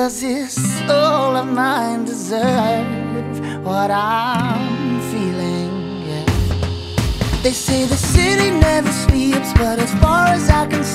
Does this soul of mine deserve what I'm feeling? Yeah. They say the city never sleeps, but as far as I can